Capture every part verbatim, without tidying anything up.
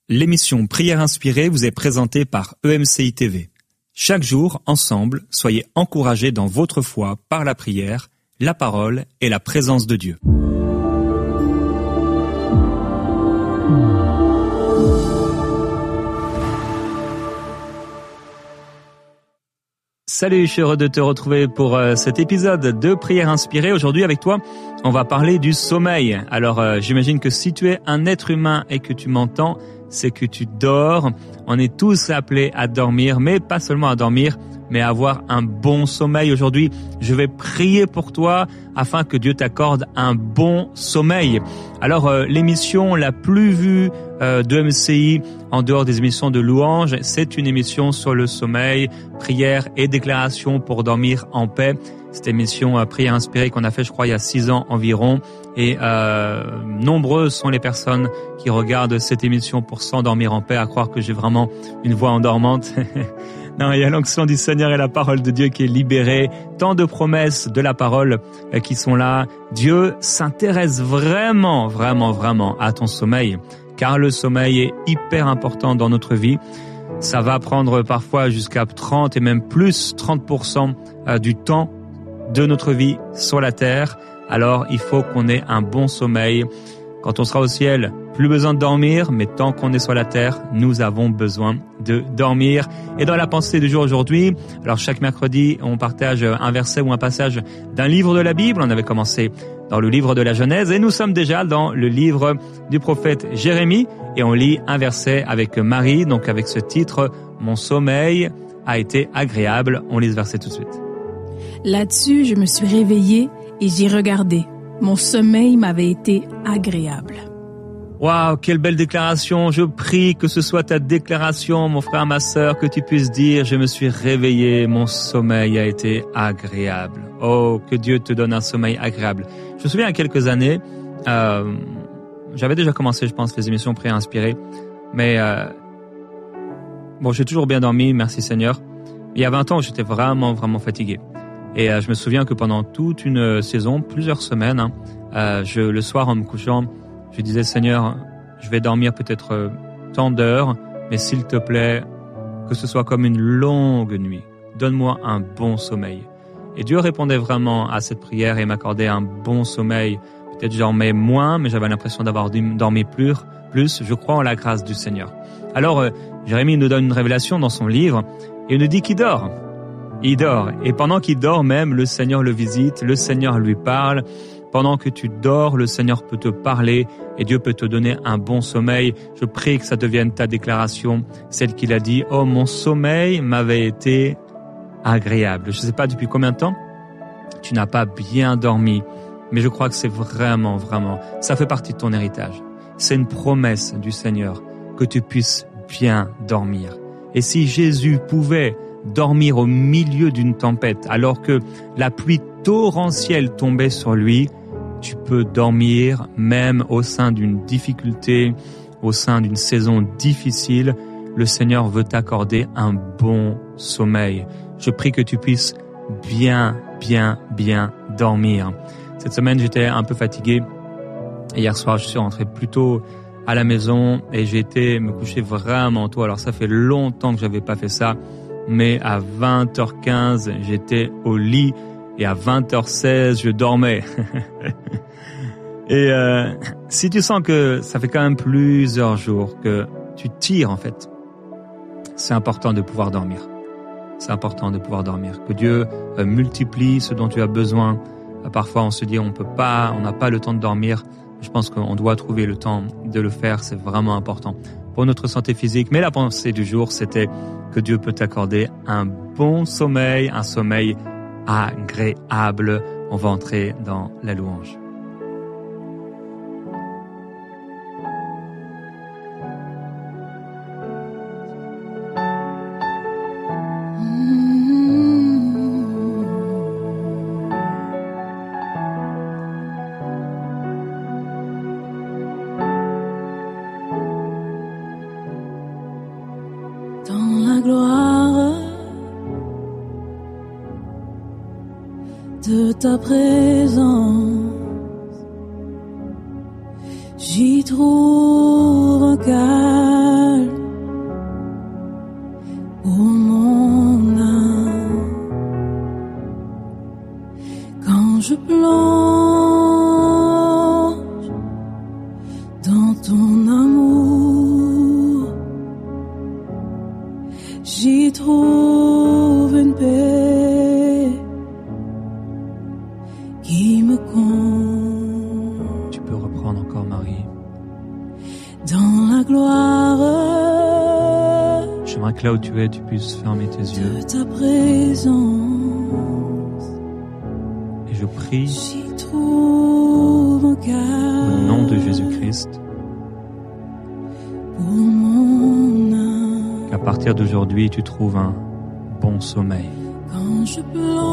L'émission Prière inspirée vous est présentée par E M C I T V. Chaque jour, ensemble, soyez encouragés dans votre foi par la prière, la parole et la présence de Dieu. Salut, je suis heureux de te retrouver pour euh, cet épisode de Prière inspirée. Aujourd'hui avec toi, on va parler du sommeil. Alors euh, j'imagine que si tu es un être humain et que tu m'entends, c'est que tu dors. On est tous appelés à dormir, mais pas seulement à dormir, mais à avoir un bon sommeil. Aujourd'hui, je vais prier pour toi afin que Dieu t'accorde un bon sommeil. Alors, euh, l'émission la plus vue euh, de M C I, en dehors des émissions de louanges, c'est une émission sur le sommeil, prière et déclaration pour dormir en paix. Cette émission euh, Prière inspirée qu'on a fait, je crois, il y a six ans environ. Et euh, nombreuses sont les personnes qui regardent cette émission pour s'endormir en paix, à croire que j'ai vraiment une voix endormante. Non, il y a l'onction du Seigneur et la parole de Dieu qui est libérée. Tant de promesses de la parole euh, qui sont là. Dieu s'intéresse vraiment, vraiment, vraiment à ton sommeil, car le sommeil est hyper important dans notre vie. Ça va prendre parfois jusqu'à trente et même plus, trente pour cent du temps de notre vie sur la terre. Alors, il faut qu'on ait un bon sommeil. Quand on sera au ciel, plus besoin de dormir, mais tant qu'on est sur la terre, nous avons besoin de dormir. Et dans la pensée du jour aujourd'hui, alors chaque mercredi, on partage un verset ou un passage d'un livre de la Bible. On avait commencé dans le livre de la Genèse et nous sommes déjà dans le livre du prophète Jérémie et on lit un verset avec Marie, donc avec ce titre « Mon sommeil a été agréable ». On lit ce verset tout de suite. Là-dessus, je me suis réveillée et j'ai regardé. Mon sommeil m'avait été agréable. Waouh, quelle belle déclaration. Je prie que ce soit ta déclaration, mon frère, ma sœur, que tu puisses dire, je me suis réveillé, mon sommeil a été agréable. Oh, que Dieu te donne un sommeil agréable. Je me souviens, il y a quelques années, euh, j'avais déjà commencé, je pense, les émissions Prière inspirée, mais euh, bon, j'ai toujours bien dormi, merci Seigneur. Il y a vingt ans, j'étais vraiment, vraiment fatigué. Et euh, je me souviens que pendant toute une saison, plusieurs semaines, hein, euh, je, le soir en me couchant, je disais, Seigneur, je vais dormir peut-être euh, tant d'heures, mais s'il te plaît, que ce soit comme une longue nuit. Donne-moi un bon sommeil. Et Dieu répondait vraiment à cette prière et m'accordait un bon sommeil. Peut-être je dormais moins, mais j'avais l'impression d'avoir dormi plus. plus. Je crois en la grâce du Seigneur. Alors, euh, Jérémie nous donne une révélation dans son livre et il nous dit qu'il dort. Il dort. Et pendant qu'il dort même, le Seigneur le visite, le Seigneur lui parle. Pendant que tu dors, le Seigneur peut te parler et Dieu peut te donner un bon sommeil. Je prie que ça devienne ta déclaration, celle qu'il a dit, « Oh, mon sommeil m'avait été agréable. » Je ne sais pas depuis combien de temps tu n'as pas bien dormi, mais je crois que c'est vraiment, vraiment, ça fait partie de ton héritage. C'est une promesse du Seigneur que tu puisses bien dormir. Et si Jésus pouvait dormir au milieu d'une tempête, alors que la pluie torrentielle tombait sur lui, tu peux dormir même au sein d'une difficulté, au sein d'une saison difficile. Le Seigneur veut t'accorder un bon sommeil. Je prie que tu puisses bien, bien, bien dormir. Cette semaine, j'étais un peu fatigué. Hier soir, je suis rentré plus tôt à la maison et j'ai été me coucher vraiment tôt. Alors ça fait longtemps que j'avais pas fait ça. Mais à vingt heures quinze, j'étais au lit et à vingt heures seize, je dormais. Et euh, si tu sens que ça fait quand même plusieurs jours que tu tires en fait, c'est important de pouvoir dormir. C'est important de pouvoir dormir. Que Dieu euh, multiplie ce dont tu as besoin. Euh, parfois, on se dit on peut pas, on n'a pas le temps de dormir. Je pense qu'on doit trouver le temps de le faire. C'est vraiment important pour notre santé physique. Mais la pensée du jour, c'était que Dieu peut t'accorder un bon sommeil, un sommeil agréable. On va entrer dans la louange. De ta présence, j'y trouve un calme gloire. J'aimerais que là où tu es, tu puisses fermer tes yeux. De ta présence, et je prie j'y trouve un calme. au nom de Jésus-Christ Pour mon âme, qu'à partir d'aujourd'hui, tu trouves un bon sommeil, quand je plonge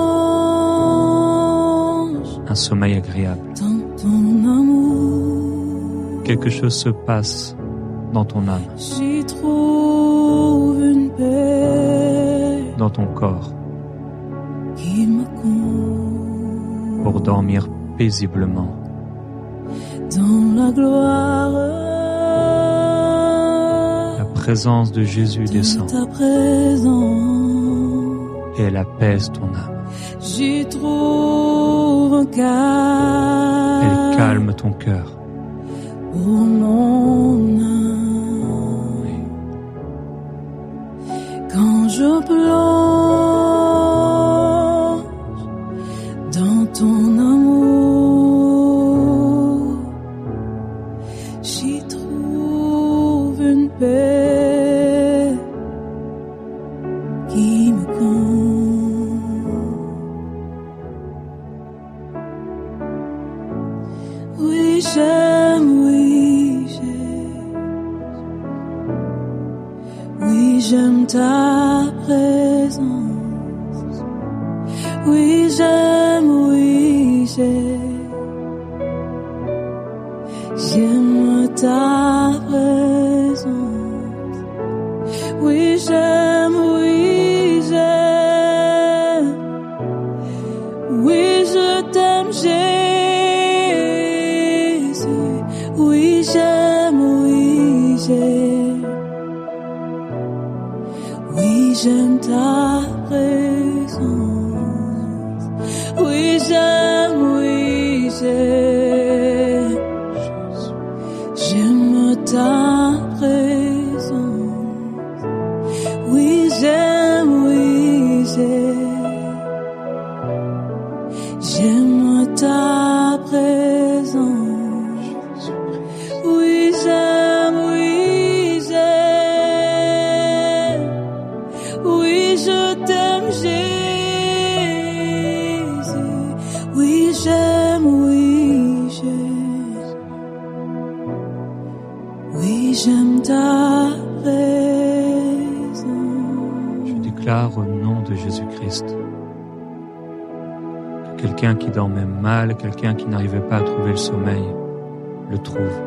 un sommeil agréable. dans ton amour, Quelque chose se passe dans ton âme, j'y trouve une paix dans ton corps, qui me comble. pour dormir paisiblement. Dans la gloire La présence de Jésus de descend ta présence, et elle apaise ton âme. j'y trouve un calme. Elle calme ton cœur. Pour mon âme, quand je plonge dans ton amour, j'y trouve une paix qui me comble. Oui, j'aime, oui, j'aime, oui, j'aime ta présence. Oui, j'aime, oui, j'aime, j'aime ta présence. Oui, j'aime, oui, j'aime, oui, je t'aime, Jésus. Oui, j'aime, oui, j'aime, oui, j'aime ta présence. Oui, j'aime, oui, j'aime, j'aime ta présence. Oui, j'aime, oui, j'aime, j'aime ta présence. Oui, j'aime, oui, j'aime, oui, je t'aime, Jésus. Oui, j'aime, oui, j'aime, oui, j'aime ta présence. Je déclare au nom de Jésus-Christ que quelqu'un qui dormait mal, quelqu'un qui n'arrivait pas à trouver le sommeil, le trouve.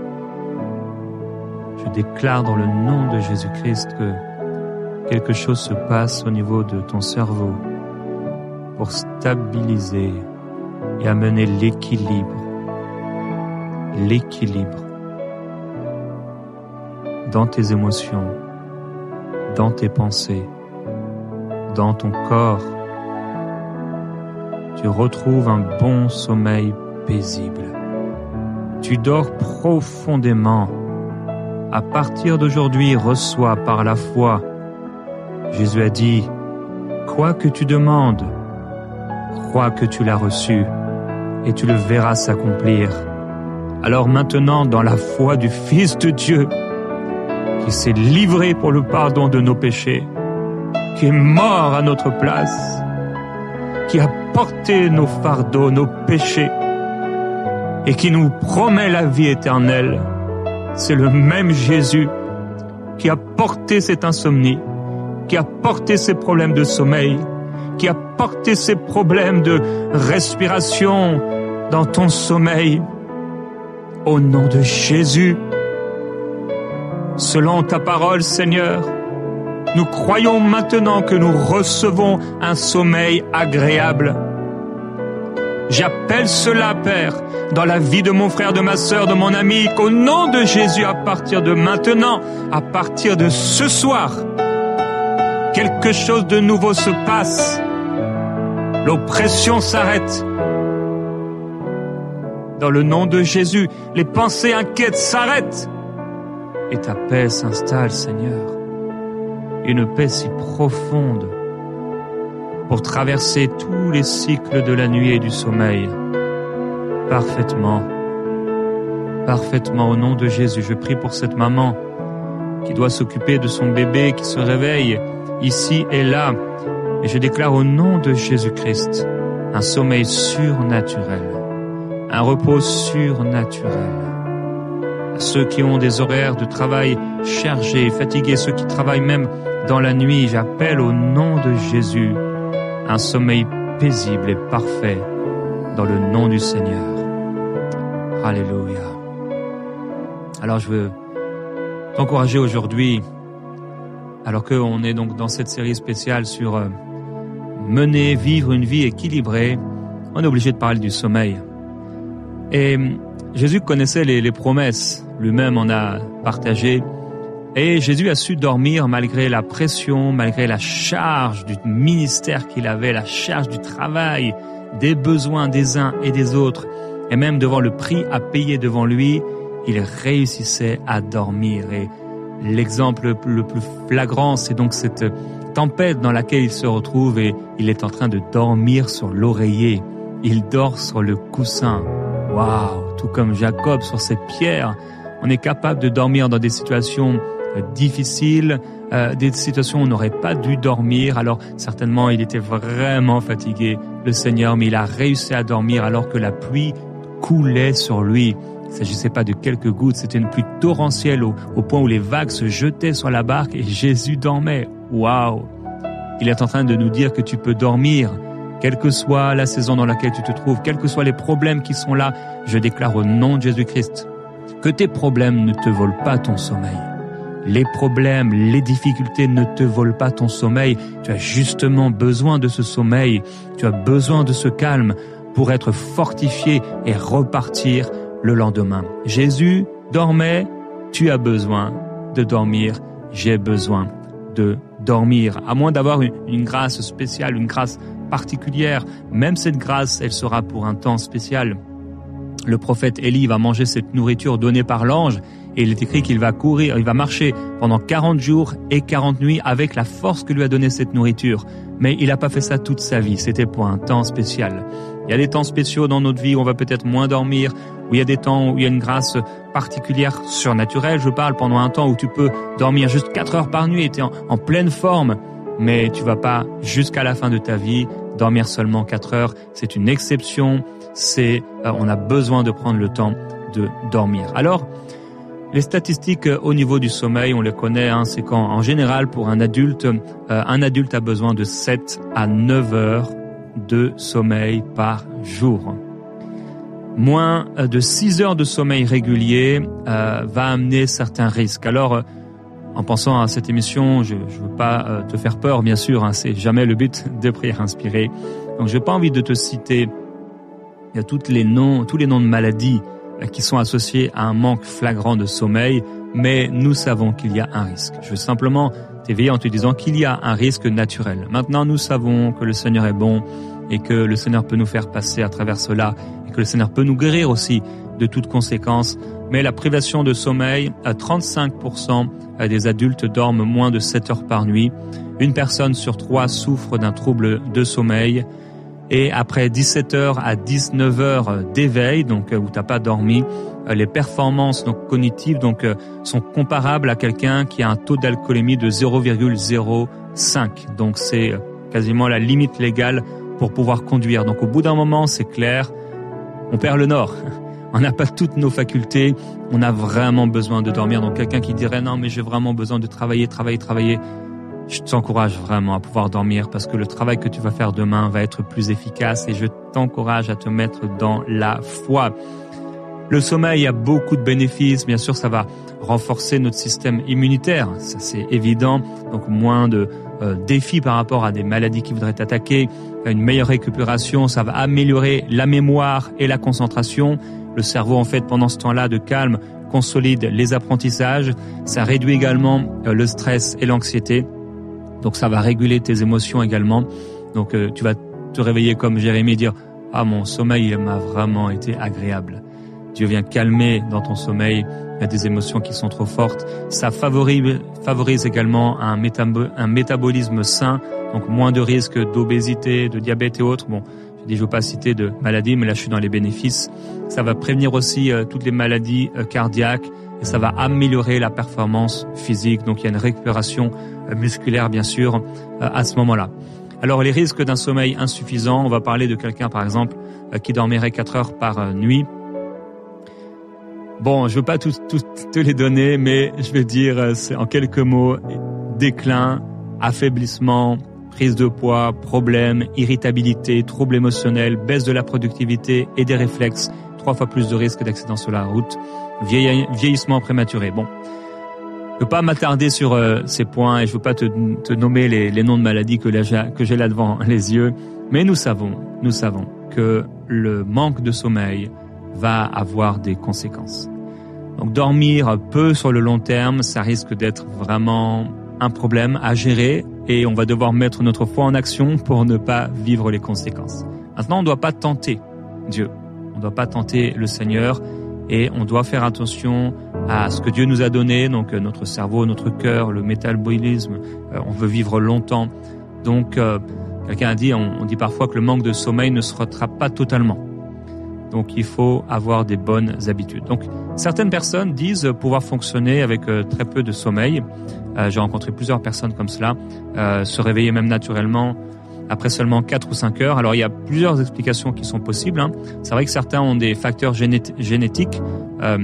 Je déclare dans le nom de Jésus-Christ que quelque chose se passe au niveau de ton cerveau pour stabiliser et amener l'équilibre. L'équilibre dans tes émotions, dans tes pensées, dans ton corps. Tu retrouves un bon sommeil paisible. Tu dors profondément. À partir d'aujourd'hui, reçois par la foi. Jésus a dit, quoi que tu demandes, crois que tu l'as reçu et tu le verras s'accomplir. Alors maintenant, dans la foi du Fils de Dieu, qui s'est livré pour le pardon de nos péchés, qui est mort à notre place, qui a porté nos fardeaux, nos péchés, et qui nous promet la vie éternelle, c'est le même Jésus qui a porté cette insomnie, qui a porté ces problèmes de sommeil, qui a porté ces problèmes de respiration dans ton sommeil. Au nom de Jésus, selon ta parole, Seigneur, nous croyons maintenant que nous recevons un sommeil agréable. J'appelle cela, Père, dans la vie de mon frère, de ma sœur, de mon ami, qu'au nom de Jésus, à partir de maintenant, à partir de ce soir, quelque chose de nouveau se passe. L'oppression s'arrête. Dans le nom de Jésus, les pensées inquiètes s'arrêtent. Et ta paix s'installe, Seigneur. Une paix si profonde pour traverser tous les cycles de la nuit et du sommeil parfaitement, parfaitement au nom de Jésus. Je prie pour cette maman qui doit s'occuper de son bébé, qui se réveille ici et là. Et je déclare au nom de Jésus-Christ un sommeil surnaturel, un repos surnaturel. À ceux qui ont des horaires de travail chargés, fatigués, ceux qui travaillent même dans la nuit, j'appelle au nom de Jésus un sommeil paisible et parfait dans le nom du Seigneur. Alléluia. Alors je veux t'encourager aujourd'hui, alors qu'on est donc dans cette série spéciale sur euh, mener, vivre une vie équilibrée, on est obligé de parler du sommeil. Et Jésus connaissait les, les promesses, lui-même en a partagé, et Jésus a su dormir malgré la pression, malgré la charge du ministère qu'il avait, la charge du travail, des besoins des uns et des autres, et même devant le prix à payer devant lui, il réussissait à dormir. Et l'exemple le plus flagrant, c'est donc cette tempête dans laquelle il se retrouve et il est en train de dormir sur l'oreiller. Il dort sur le coussin. Waouh! Tout comme Jacob sur cette pierre. On est capable de dormir dans des situations difficiles, euh, des situations où on n'aurait pas dû dormir. Alors certainement, il était vraiment fatigué, le Seigneur, mais il a réussi à dormir alors que la pluie coulait sur lui. Il ne s'agissait pas de quelques gouttes, c'était une pluie torrentielle au, au point où les vagues se jetaient sur la barque et Jésus dormait. Waouh! Il est en train de nous dire que tu peux dormir, quelle que soit la saison dans laquelle tu te trouves, quels que soient les problèmes qui sont là. Je déclare au nom de Jésus-Christ que tes problèmes ne te volent pas ton sommeil. Les problèmes, les difficultés ne te volent pas ton sommeil. Tu as justement besoin de ce sommeil, tu as besoin de ce calme pour être fortifié et repartir le lendemain. Jésus dormait, tu as besoin de dormir, j'ai besoin de dormir. À moins d'avoir une, une grâce spéciale, une grâce particulière, même cette grâce, elle sera pour un temps spécial. Le prophète Élie va manger cette nourriture donnée par l'ange et il est écrit qu'il va courir, il va marcher pendant quarante jours et quarante nuits avec la force que lui a donnée cette nourriture. Mais il n'a pas fait ça toute sa vie, c'était pour un temps spécial. Il y a des temps spéciaux dans notre vie où on va peut-être moins dormir, où il y a des temps où il y a une grâce particulière, surnaturelle, je parle, pendant un temps où tu peux dormir juste quatre heures par nuit et tu es en, en pleine forme, mais tu vas pas jusqu'à la fin de ta vie dormir seulement quatre heures. C'est une exception, c'est, euh, on a besoin de prendre le temps de dormir. Alors, les statistiques au niveau du sommeil, on les connaît, hein, c'est qu'en en général, pour un adulte, euh, un adulte a besoin de sept à neuf heures de sommeil par jour. Moins de six heures de sommeil régulier euh, va amener certains risques. Alors, euh, en pensant à cette émission, je ne veux pas euh, te faire peur, bien sûr, hein, c'est jamais le but de Prière Inspirée. Donc, je n'ai pas envie de te citer, il y a toutes les noms, tous les noms de maladies euh, qui sont associés à un manque flagrant de sommeil, mais nous savons qu'il y a un risque. Je veux simplement t'éveiller en te disant qu'il y a un risque naturel. Maintenant, nous savons que le Seigneur est bon et que le Seigneur peut nous faire passer à travers cela et que le Seigneur peut nous guérir aussi de toutes conséquences. Mais la privation de sommeil, à trente-cinq pour cent des adultes dorment moins de sept heures par nuit. Une personne sur trois souffre d'un trouble de sommeil. Et après dix-sept heures à dix-neuf heures d'éveil, donc où t'as pas dormi, les performances donc cognitives donc sont comparables à quelqu'un qui a un taux d'alcoolémie de zéro virgule zéro cinq. Donc c'est quasiment la limite légale pour pouvoir conduire. Donc au bout d'un moment, c'est clair, on perd le nord. On n'a pas toutes nos facultés, on a vraiment besoin de dormir. Donc quelqu'un qui dirait non mais j'ai vraiment besoin de travailler, travailler, travailler, je t'encourage vraiment à pouvoir dormir parce que le travail que tu vas faire demain va être plus efficace et je t'encourage à te mettre dans la foi. Le sommeil a beaucoup de bénéfices, bien sûr ça va renforcer notre système immunitaire, ça c'est évident, donc moins de euh, défis par rapport à des maladies qui voudraient t'attaquer, une meilleure récupération, ça va améliorer la mémoire et la concentration. Le cerveau en fait pendant ce temps-là de calme consolide les apprentissages, ça réduit également euh, le stress et l'anxiété, donc ça va réguler tes émotions également, donc euh, tu vas te réveiller comme Jérémie et dire « Ah mon sommeil m'a vraiment été agréable ». Dieu vient calmer dans ton sommeil, il y a des émotions qui sont trop fortes. Ça favorise, favorise également un, métabo- un métabolisme sain, donc moins de risques d'obésité, de diabète et autres. Bon, Je dis, je ne veux pas citer de maladies, mais là, je suis dans les bénéfices. Ça va prévenir aussi euh, toutes les maladies euh, cardiaques et ça va améliorer la performance physique. Donc, il y a une récupération euh, musculaire, bien sûr, euh, à ce moment-là. Alors, les risques d'un sommeil insuffisant, on va parler de quelqu'un, par exemple, euh, qui dormirait quatre heures par euh, nuit. Bon, je ne veux pas tous tout, te les donner, mais je vais dire, euh, c'est en quelques mots, déclin, affaiblissement, prise de poids, problèmes, irritabilité, troubles émotionnels, baisse de la productivité et des réflexes, trois fois plus de risques d'accident sur la route, vieilli- vieillissement prématuré. Bon, je ne veux pas m'attarder sur euh, ces points et je ne veux pas te, te nommer les, les noms de maladies que, là, que j'ai là devant les yeux, mais nous savons, nous savons que le manque de sommeil va avoir des conséquences. Donc dormir peu sur le long terme, ça risque d'être vraiment un problème à gérer et on va devoir mettre notre foi en action pour ne pas vivre les conséquences. Maintenant, on ne doit pas tenter Dieu, on ne doit pas tenter le Seigneur et on doit faire attention à ce que Dieu nous a donné, donc notre cerveau, notre cœur, le métabolisme, euh, on veut vivre longtemps. Donc, euh, quelqu'un a dit, on, on dit parfois que le manque de sommeil ne se rattrape pas totalement. Donc, il faut avoir des bonnes habitudes. Donc, certaines personnes disent pouvoir fonctionner avec euh, très peu de sommeil. Euh, j'ai rencontré plusieurs personnes comme cela, euh, se réveiller même naturellement après seulement quatre ou cinq heures. Alors, il y a plusieurs explications qui sont possibles. Hein. C'est vrai que certains ont des facteurs génét- génétiques. Euh,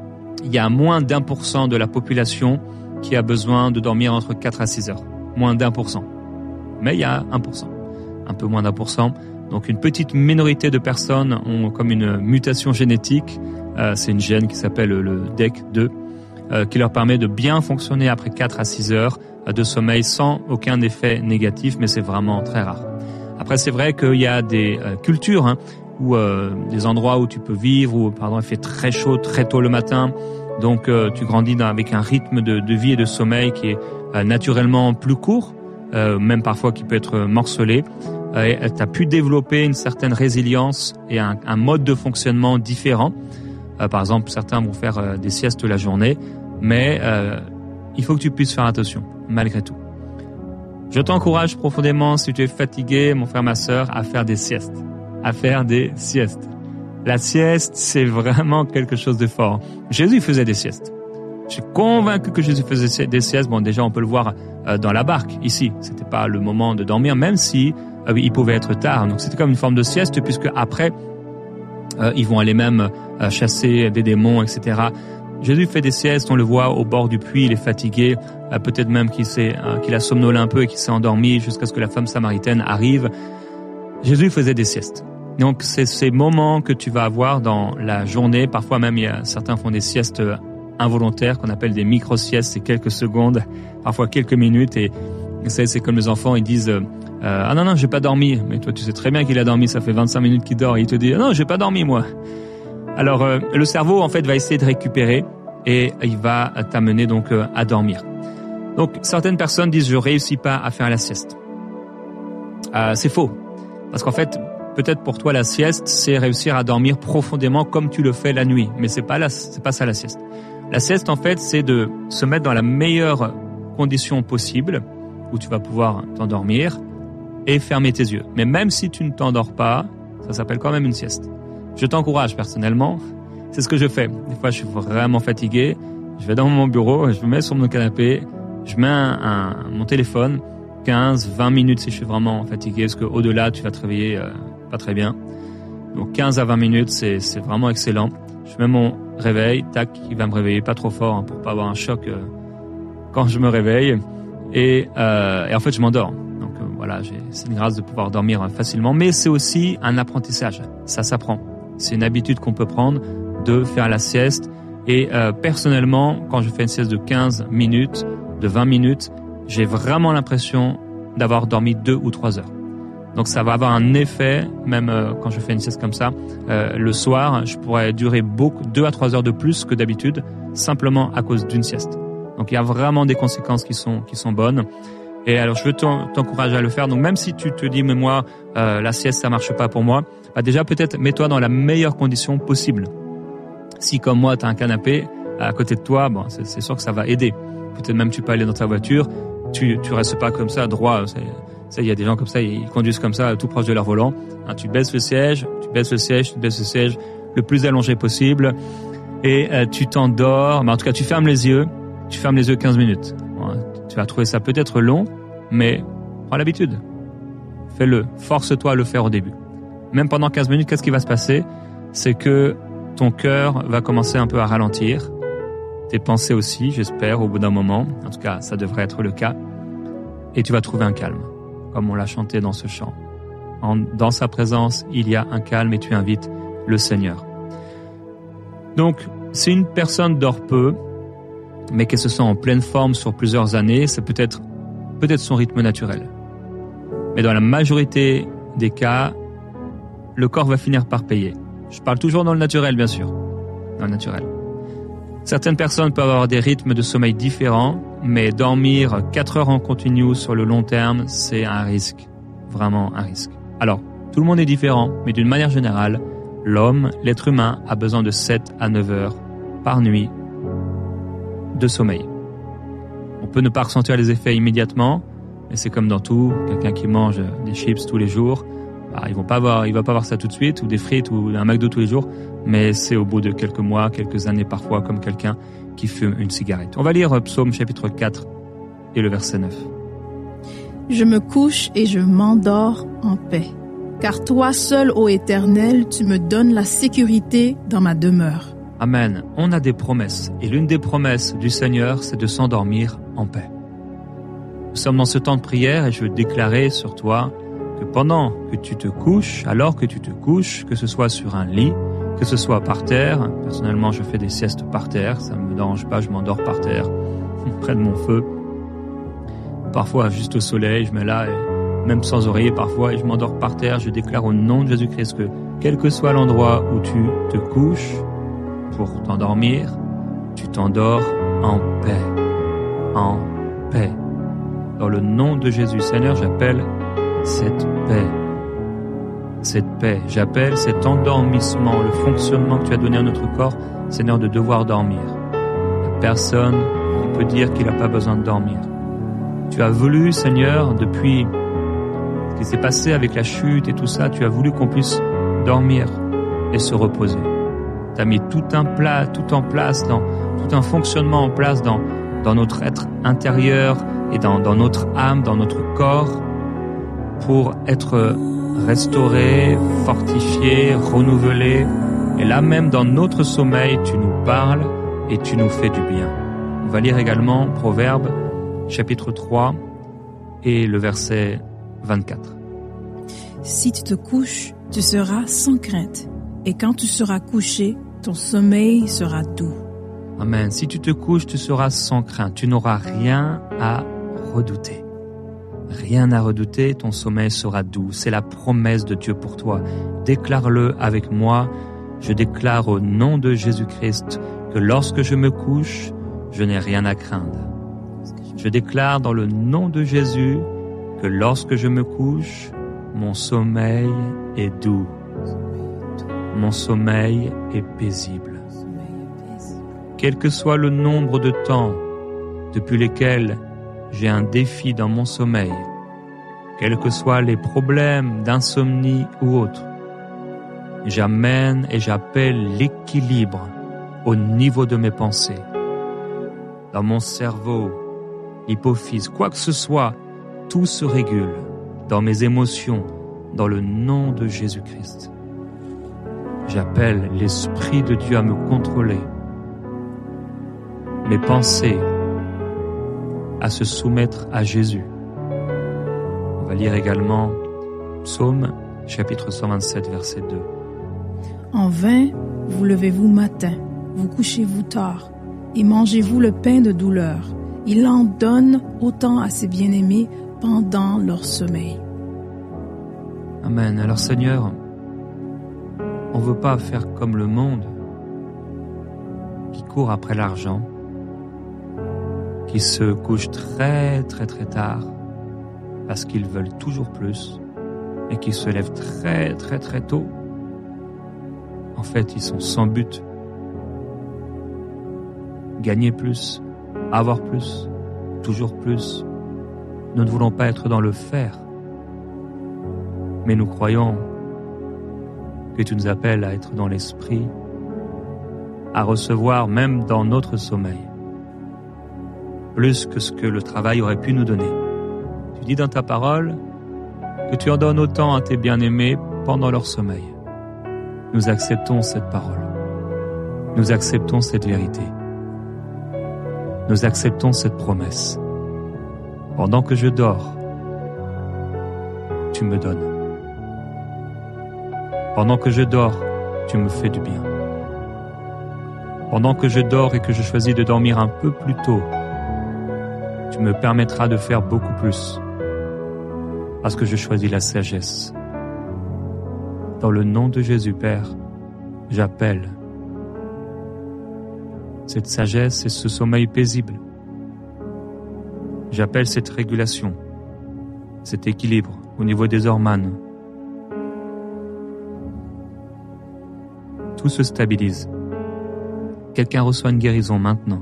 il y a moins d'un pour cent de la population qui a besoin de dormir entre quatre à six heures. Moins d'un pour cent. Mais il y a un pour cent. Un peu moins d'un pour cent. Donc une petite minorité de personnes ont comme une mutation génétique, euh, c'est une gène qui s'appelle le D E C deux, euh, qui leur permet de bien fonctionner après quatre à six heures de sommeil sans aucun effet négatif, mais c'est vraiment très rare. Après c'est vrai qu'il y a des euh, cultures, hein, ou euh, des endroits où tu peux vivre, où pardon, il fait très chaud très tôt le matin, donc euh, tu grandis dans, avec un rythme de, de vie et de sommeil qui est euh, naturellement plus court, euh, même parfois qui peut être morcelé. Euh, tu as pu développer une certaine résilience et un, un mode de fonctionnement différent. Euh, par exemple, certains vont faire euh, des siestes la journée, mais euh, il faut que tu puisses faire attention, malgré tout. Je t'encourage profondément, si tu es fatigué, mon frère, ma sœur, à faire des siestes. À faire des siestes. La sieste, c'est vraiment quelque chose de fort. Jésus faisait des siestes. Je suis convaincu que Jésus faisait des siestes. Bon, déjà, on peut le voir euh, dans la barque, ici. C'était pas le moment de dormir, même si euh, il pouvait être tard. Donc, c'était comme une forme de sieste, puisque après, euh, ils vont aller même euh, chasser des démons, et cetera. Jésus fait des siestes, on le voit au bord du puits, il est fatigué, euh, peut-être même qu'il, s'est, euh, qu'il a somnolé un peu et qu'il s'est endormi jusqu'à ce que la femme samaritaine arrive. Jésus faisait des siestes. Donc, c'est ces moments que tu vas avoir dans la journée. Parfois même, il y a, certains font des siestes involontaires qu'on appelle des micro-siestes, c'est quelques secondes, parfois quelques minutes. Et c'est, c'est comme les enfants, ils disent euh, « Ah non, non, j'ai pas dormi ». Mais toi, tu sais très bien qu'il a dormi, ça fait vingt-cinq minutes qu'il dort. Et il te dit « Non, j'ai pas dormi, moi ». Alors, euh, le cerveau, en fait, va essayer de récupérer et il va t'amener donc euh, à dormir. Donc, certaines personnes disent « Je réussis pas à faire la sieste ». Euh, c'est faux. Parce qu'en fait, peut-être pour toi, la sieste, c'est réussir à dormir profondément comme tu le fais la nuit. Mais c'est pas la, c'est pas ça la sieste. La sieste, en fait, c'est de se mettre dans la meilleure condition possible où tu vas pouvoir t'endormir et fermer tes yeux. Mais même si tu ne t'endors pas, ça s'appelle quand même une sieste. Je t'encourage personnellement. C'est ce que je fais. Des fois, je suis vraiment fatigué. Je vais dans mon bureau, je me mets sur mon canapé, je mets un, un, mon téléphone, quinze, vingt minutes si je suis vraiment fatigué, parce qu'au-delà, tu vas te réveiller euh, pas très bien. Donc quinze à vingt minutes, c'est, c'est vraiment excellent. Je mets mon réveil, tac, il va me réveiller pas trop fort hein, pour pas avoir un choc euh, quand je me réveille. Et, euh, et en fait, je m'endors. Donc euh, voilà, j'ai, c'est une grâce de pouvoir dormir euh, facilement. Mais c'est aussi un apprentissage. Ça s'apprend. C'est une habitude qu'on peut prendre de faire la sieste. Et euh, personnellement, quand je fais une sieste de quinze minutes, de vingt minutes, j'ai vraiment l'impression d'avoir dormi deux ou trois heures. Donc ça va avoir un effet, même euh, quand je fais une sieste comme ça, euh, le soir, je pourrais durer beaucoup, deux à trois heures de plus que d'habitude, simplement à cause d'une sieste. Donc il y a vraiment des conséquences qui sont qui sont bonnes. Et alors je veux t'encourager à le faire. Donc même si tu te dis mais moi euh, la sieste ça marche pas pour moi, bah déjà peut-être mets-toi dans la meilleure condition possible. Si comme moi tu as un canapé à côté de toi, bon c'est, c'est sûr que ça va aider. Peut-être même tu peux aller dans ta voiture, tu tu restes pas comme ça droit. C'est, Ça, il y a des gens comme ça, ils conduisent comme ça, tout proche de leur volant. Hein, tu baisses le siège, tu baisses le siège, tu baisses le siège le plus allongé possible et euh, tu t'endors. Mais en tout cas, tu fermes les yeux, tu fermes les yeux quinze minutes. Hein, tu vas trouver ça peut-être long, mais prends l'habitude. Fais-le, force-toi à le faire au début. Même pendant quinze minutes, qu'est-ce qui va se passer? C'est que ton cœur va commencer un peu à ralentir. Tes pensées aussi, j'espère, au bout d'un moment. En tout cas, ça devrait être le cas. Et tu vas trouver un calme, comme on l'a chanté dans ce chant. En, dans sa présence, il y a un calme et tu invites le Seigneur. Donc, si une personne dort peu, mais qu'elle se sent en pleine forme sur plusieurs années, c'est peut-être, peut-être son rythme naturel. Mais dans la majorité des cas, le corps va finir par payer. Je parle toujours dans le naturel, bien sûr. Dans le naturel. Certaines personnes peuvent avoir des rythmes de sommeil différents, mais dormir quatre heures en continu sur le long terme, c'est un risque. Vraiment un risque. Alors, tout le monde est différent, mais d'une manière générale, l'homme, l'être humain, a besoin de sept à neuf heures par nuit de sommeil. On peut ne pas ressentir les effets immédiatement, mais c'est comme dans tout. Quelqu'un qui mange des chips tous les jours, bah, ils vont pas avoir, il va pas avoir ça tout de suite, ou des frites, ou un McDo tous les jours, mais c'est au bout de quelques mois, quelques années parfois, comme quelqu'un qui fume une cigarette. On va lire Psaume chapitre quatre et le verset neuf. Je me couche et je m'endors en paix, car toi seul, ô Éternel, tu me donnes la sécurité dans ma demeure. Amen. On a des promesses, et l'une des promesses du Seigneur, c'est de s'endormir en paix. Nous sommes dans ce temps de prière et je veux déclarer sur toi que pendant que tu te couches, alors que tu te couches, que ce soit sur un lit, que ce soit par terre, personnellement je fais des siestes par terre, ça ne me dérange pas, je m'endors par terre, près de mon feu. Parfois juste au soleil, je mets là, et même sans oreiller parfois, et je m'endors par terre, je déclare au nom de Jésus-Christ que quel que soit l'endroit où tu te couches pour t'endormir, tu t'endors en paix, en paix. Dans le nom de Jésus, Seigneur, j'appelle cette paix, cette paix, j'appelle cet endormissement, le fonctionnement que tu as donné à notre corps, Seigneur, de devoir dormir. Il n'y a personne qui peut dire qu'il n'a pas besoin de dormir. Tu as voulu, Seigneur, depuis ce qui s'est passé avec la chute et tout ça, tu as voulu qu'on puisse dormir et se reposer. Tu as mis tout un plat, tout en place, dans, tout un fonctionnement en place dans, dans notre être intérieur et dans, dans notre âme, dans notre corps, pour être restauré, fortifié, renouvelé. Et là même, dans notre sommeil, tu nous parles et tu nous fais du bien. On va lire également Proverbes, chapitre trois et le verset vingt-quatre. Si tu te couches, tu seras sans crainte, et quand tu seras couché, ton sommeil sera doux. Amen. Si tu te couches, tu seras sans crainte. Tu n'auras rien à redouter. Rien à redouter, ton sommeil sera doux. C'est la promesse de Dieu pour toi. Déclare-le avec moi. Je déclare au nom de Jésus-Christ que lorsque je me couche, je n'ai rien à craindre. Je déclare dans le nom de Jésus que lorsque je me couche, mon sommeil est doux. Mon sommeil est paisible. Quel que soit le nombre de temps depuis lesquels j'ai un défi dans mon sommeil, quels que soient les problèmes d'insomnie ou autres, j'amène et j'appelle l'équilibre au niveau de mes pensées, dans mon cerveau, l'hypophyse, quoi que ce soit, tout se régule dans mes émotions, dans le nom de Jésus-Christ. J'appelle l'Esprit de Dieu à me contrôler, mes pensées à se soumettre à Jésus. On va lire également Psaume, chapitre cent vingt-sept, verset deux. En vain, vous levez-vous matin, vous couchez-vous tard, et mangez-vous le pain de douleur. Il en donne autant à ses bien-aimés pendant leur sommeil. Amen. Alors Seigneur, on ne veut pas faire comme le monde qui court après l'argent, qui se couche très très très tard parce qu'ils veulent toujours plus et qui se lèvent très très très tôt. En fait, ils sont sans but. Gagner plus, avoir plus, toujours plus. Nous ne voulons pas être dans le faire, Mais nous croyons que tu nous appelles à être dans l'esprit, à recevoir même dans notre sommeil, plus que ce que le travail aurait pu nous donner. Tu dis dans ta parole que tu en donnes autant à tes bien-aimés pendant leur sommeil. Nous acceptons cette parole. Nous acceptons cette vérité. Nous acceptons cette promesse. Pendant que je dors, tu me donnes. Pendant que je dors, tu me fais du bien. Pendant que je dors et que je choisis de dormir un peu plus tôt, tu me permettras de faire beaucoup plus, parce que je choisis la sagesse. Dans le nom de Jésus, Père, j'appelle cette sagesse et ce sommeil paisible. J'appelle cette régulation, cet équilibre au niveau des hormones. Tout se stabilise. Quelqu'un reçoit une guérison maintenant.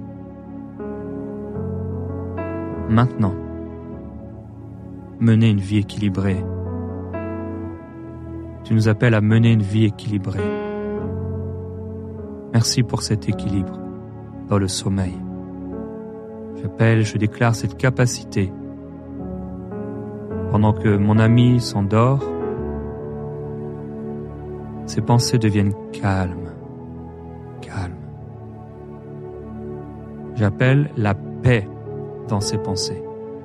Maintenant. Mener une vie équilibrée. Tu nous appelles à mener une vie équilibrée. Merci pour cet équilibre dans le sommeil. J'appelle, je déclare cette capacité. Pendant que mon ami s'endort, ses pensées deviennent calmes, calmes. J'appelle la paix dans ses pensées.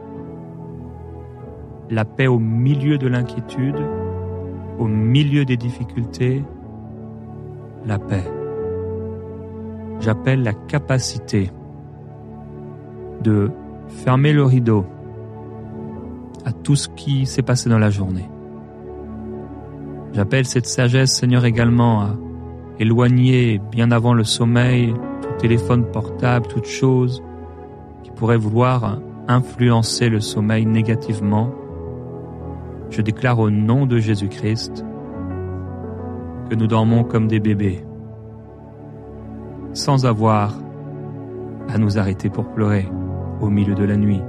La paix au milieu de l'inquiétude, au milieu des difficultés, la paix. J'appelle la capacité de fermer le rideau à tout ce qui s'est passé dans la journée. J'appelle cette sagesse, Seigneur, également à éloigner bien avant le sommeil tout téléphone portable, toute chose qui pourrait vouloir influencer le sommeil négativement. Je déclare au nom de Jésus-Christ que nous dormons comme des bébés, sans avoir à nous arrêter pour pleurer au milieu de la nuit.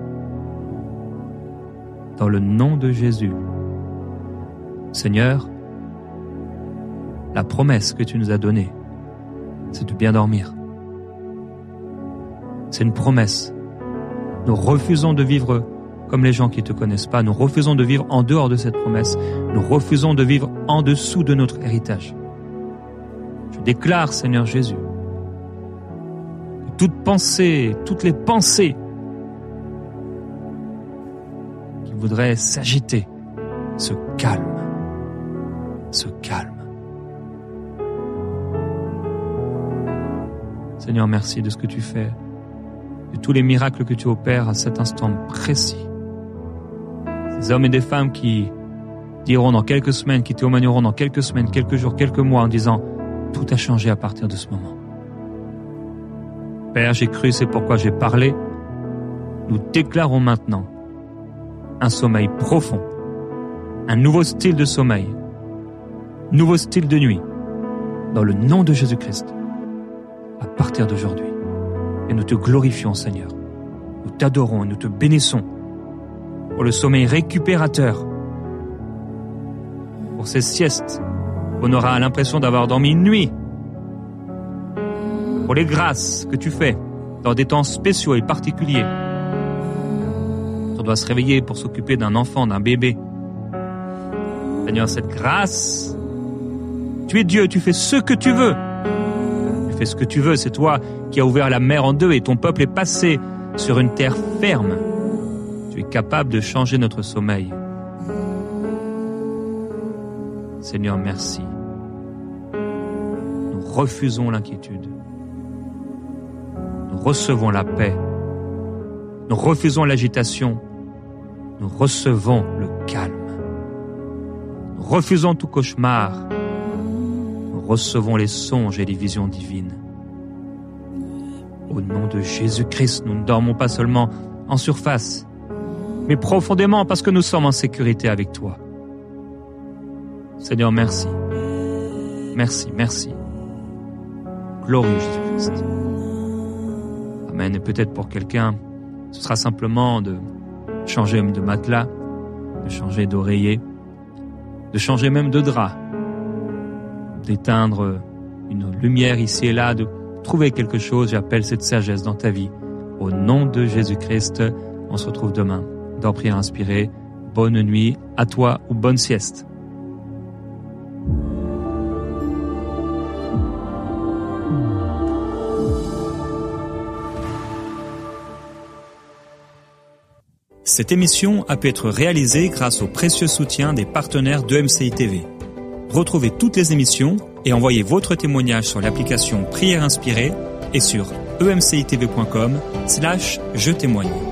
Dans le nom de Jésus, Seigneur, la promesse que tu nous as donnée, c'est de bien dormir. C'est une promesse. Nous refusons de vivre comme les gens qui ne te connaissent pas. Nous refusons de vivre en dehors de cette promesse. Nous refusons de vivre en dessous de notre héritage. Je déclare, Seigneur Jésus, que toute pensée, toutes les pensées qui voudraient s'agiter, se calment, se calment. Seigneur, merci de ce que tu fais, de tous les miracles que tu opères à cet instant précis. Ces hommes et des femmes qui diront dans quelques semaines, qui témoigneront dans quelques semaines, quelques jours, quelques mois en disant « Tout a changé à partir de ce moment. » Père, j'ai cru, c'est pourquoi j'ai parlé. Nous déclarons maintenant un sommeil profond, un nouveau style de sommeil, nouveau style de nuit, dans le nom de Jésus-Christ, à partir d'aujourd'hui. Et nous te glorifions, Seigneur. Nous t'adorons et nous te bénissons pour le sommeil récupérateur, pour ces siestes où on aura l'impression d'avoir dormi une nuit, pour les grâces que tu fais dans des temps spéciaux et particuliers. On doit se réveiller pour s'occuper d'un enfant, d'un bébé. Seigneur, cette grâce, tu es Dieu, tu fais ce que tu veux. Tu fais ce que tu veux, c'est toi qui as ouvert la mer en deux et ton peuple est passé sur une terre ferme. Tu es capable de changer notre sommeil. Seigneur, merci. Nous refusons l'inquiétude. Nous recevons la paix. Nous refusons l'agitation. Nous recevons le calme. Nous refusons tout cauchemar. Nous recevons les songes et les visions divines. Au nom de Jésus-Christ, nous ne dormons pas seulement en surface, mais profondément parce que nous sommes en sécurité avec toi. Seigneur, merci. Merci, merci. Gloire à Jésus-Christ. Amen. Et peut-être pour quelqu'un, ce sera simplement de changer de matelas, de changer d'oreiller. de changer même de drap, d'éteindre une lumière ici et là, de trouver quelque chose. J'appelle cette sagesse dans ta vie. Au nom de Jésus-Christ, on se retrouve demain dans Prière Inspirée. Bonne nuit à toi ou bonne sieste. Cette émission a pu être réalisée grâce au précieux soutien des partenaires d'E M C I T V. Retrouvez toutes les émissions et envoyez votre témoignage sur l'application Prière Inspirée et sur e m c i t v point com slash je témoigne.